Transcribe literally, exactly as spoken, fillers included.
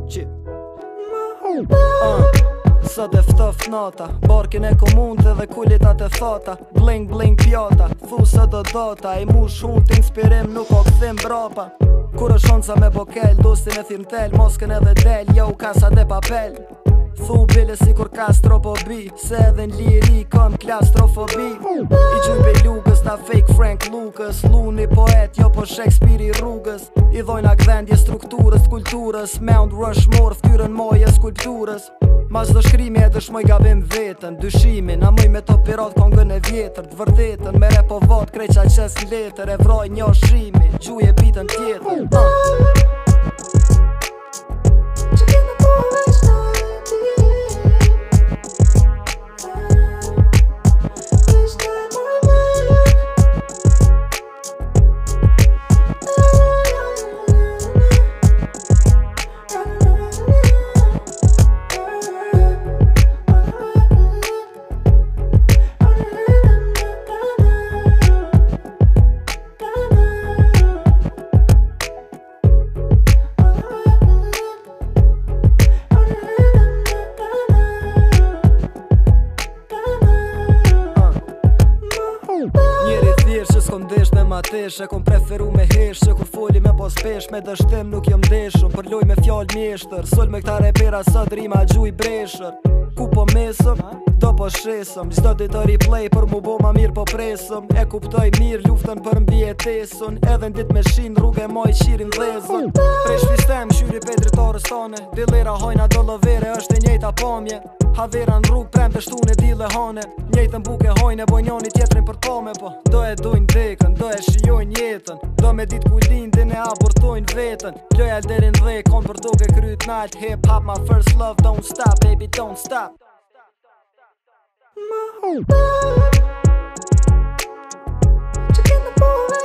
Qi uh. Sot e ftoft nata, barkin e komunte dhe kulitat e thata. Bling bling pjata, thu se do dota. I mu shun t'inspirim nuk o këthim brapa. Kur është shonca me bokel, dostin e thirn tel. Mosken edhe del, jo kasa de papel. Thu bile si kur kastropobi, se edhe n'liri kom klastrofobi. I gjujbe lugës ta fake Frank Lucas. Luni poet, jo po Shakespeare i rrugës. I dhojna gdhendje strukturës, kulturës. Mount Rushmore, ftyrën moje skulpturës. Mas do shkrimi e dëshmoj gabim vetën. Dyshimin, a mëj me to pirat kongën e vjetër. T'vërtetën, me repo vat, kreqa qes n'letër. E vroj një shimi, gjuje bitën tjetër uh. Që s'kom desh me ma tesh, e kom preferu me hesh. Që kur foli me pos pesh, me dështim nuk jom deshëm. Për loj me fjall mjeshtër, sul me këta repera sot rima gjuj breshër. Ku po mesëm, do po shesëm. Gjdo dit të replay për mu bo ma mirë po presëm. E kuptoj mirë luftën për mbjetesën. Edhe n'dit me shin rrugë e moj qirin dhezën. Prej shvistem shyri pe dritarës tane. Dilera hojna do lovere është e njejta pamje. Havera në rrug prem të shtune dile hane. Njejtën buke hojnë e bojnjoni tjetrin për pome. Po do e dojnë dekën, do e shiojnë jetën. Do me dit ku lindin e abortojnë vetën. Loja derin dhe kon për duke kryt nalt. Hip hop my first love, don't stop baby, don't stop. My